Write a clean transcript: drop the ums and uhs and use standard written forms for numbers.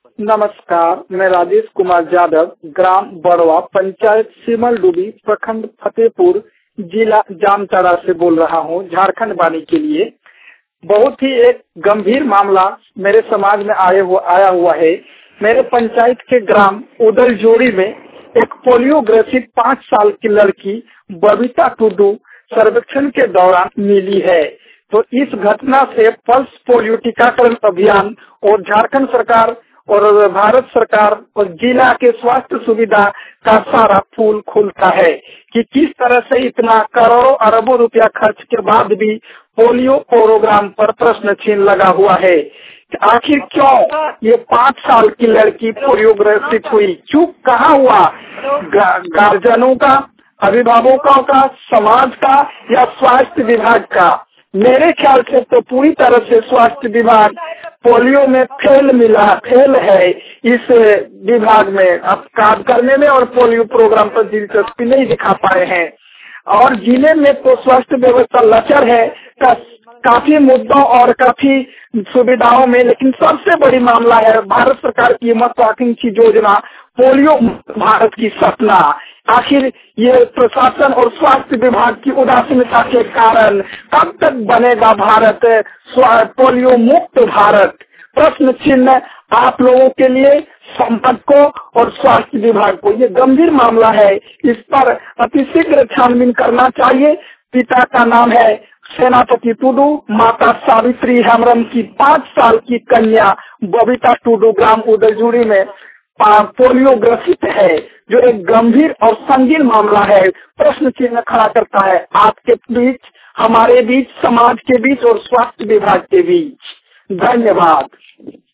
नमस्कार, मैं राजेश कुमार यादव, ग्राम बड़वा, पंचायत सिमलडुबी, प्रखंड फतेहपुर, जिला जामताड़ा से बोल रहा हूँ, झारखंड वाणी के लिए। बहुत ही एक गंभीर मामला मेरे समाज में आया हुआ है। मेरे पंचायत के ग्राम उदलजोड़ी में एक पोलियो ग्रसित 5 साल की लड़की बबीता टुडू सर्वेक्षण के दौरान मिली है। तो इस घटना से पल्स पोलियो टीकाकरण अभियान और झारखंड सरकार और भारत सरकार और जिला के स्वास्थ्य सुविधा का सारा फूल खुलता है कि किस तरह से इतना करोड़ों अरबों रुपया खर्च के बाद भी पोलियो प्रोग्राम पर प्रश्न चिन्ह लगा हुआ है। आखिर क्यों ये 5 साल की लड़की पोलियो ग्रसित हुई? चूक कहाँ हुआ? गार्जियनों का, अभिभावकों का, समाज का या स्वास्थ्य विभाग का? मेरे ख्याल से तो पूरी तरह से स्वास्थ्य विभाग पोलियो में फेल है। इस विभाग में अब काम करने में और पोलियो प्रोग्राम पर दिलचस्पी नहीं दिखा पाए हैं। और जिले में तो स्वास्थ्य व्यवस्था लचर है काफी मुद्दों और काफी सुविधाओं में, लेकिन सबसे बड़ी मामला है भारत सरकार की महत्वाकांक्षी योजना पोलियो भारत की सपना। आखिर ये प्रशासन और स्वास्थ्य विभाग की उदासीनता के कारण कब तक बनेगा भारत पोलियो मुक्त भारत? प्रश्न चिन्ह आप लोगों के लिए, समाज को और स्वास्थ्य विभाग को। ये गंभीर मामला है, इस पर अतिशीघ्र छानबीन करना चाहिए। पिता का नाम है सेनापति टुडू, माता सावित्री हेम्ब्रम की 5 साल की कन्या बबीता टुडू ग्राम उदलजोड़ी में पोलियो ग्रसित है, जो एक गंभीर और संगीन मामला है। प्रश्न चिन्ह खड़ा करता है आपके बीच, हमारे बीच, समाज के बीच और स्वास्थ्य विभाग के बीच। धन्यवाद।